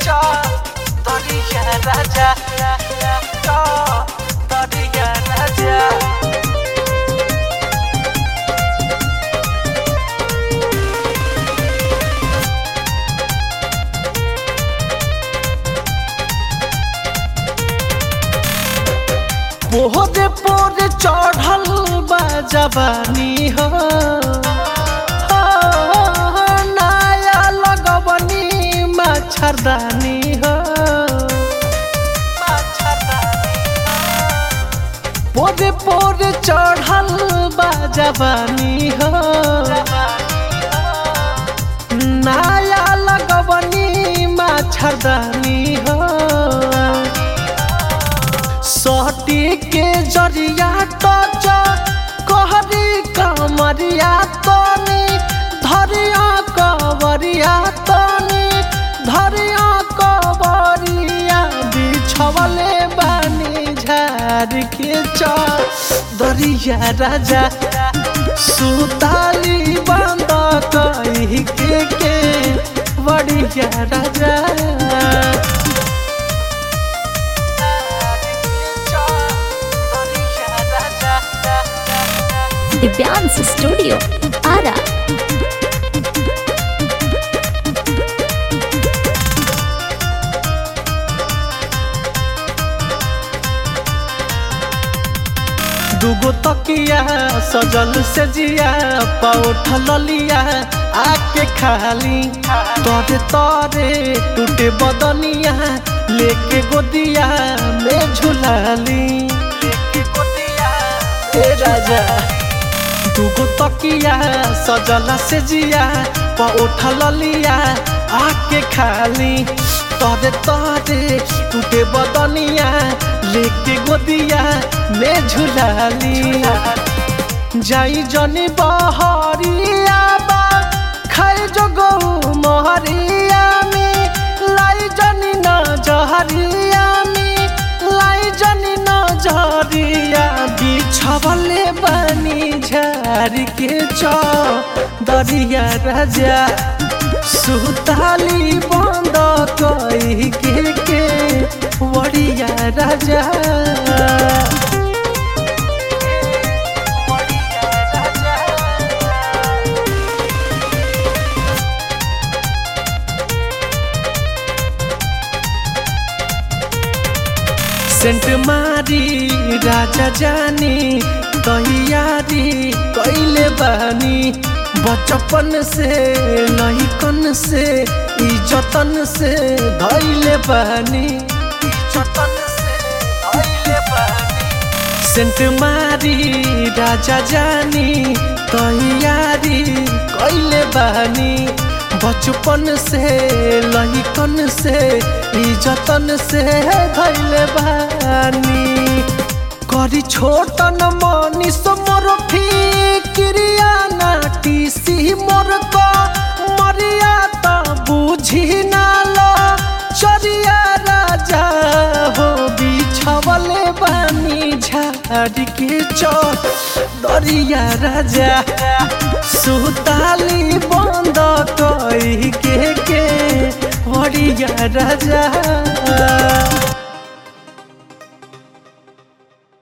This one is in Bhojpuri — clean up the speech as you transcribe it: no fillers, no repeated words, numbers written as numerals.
Doriya Raja, Doriya Raja. पोरे पोरे चढ़ल बा जवानी हो नया लगवनी मच्छरदानी हो पोरे पोरे चढ़ल बा जवानी हो नया लगवनी मच्छरदानी हो सटी के जरिया टच कहरी कमरिया तनी धरिया कवरिया तनी धरिया कवरिया बिछवले बानी झाड़ के दरिया राजा सुताली बंद कही के बड़िया राजा दिव्यांश स्टूडियो आरा। दुगो तकिया सजल से जिया पौठ ललिया आके खाली तोरे तोरे टूटे बदनिया लेके गोदिया में झुलाली राजा दुगो तकिया सजला से जिया पौठ ललिया आके खाली तोरे तोरे टूटे बदनिया लेके गोदिया में झुलाली जाई जनी बहरिया बा खाए जगो मोहरिया में लाई जनी न जहरिया में लाई जनी न जहरिया बिछवले बनी झाड़ के दरिया राजा सुताली बंद कही के बड़िया राजा सेंट मारी राजा जानी तैयारी कैले बानी बचपन से लहिकन से इज्जतन से धैले बानी सेंट मारी राजा जानी तैयारी कैले बानी बचपन से लहिकन से इज्जतन से धैले बानी करी छोटन मनीष मोर फिक्रिया नाटी सी मोर को मरिया तो बुझी नालो चरिया राजा हो बिछवले बानी झाड़ के दरिया राजा सुताली बंद कही के बड़िया राजा।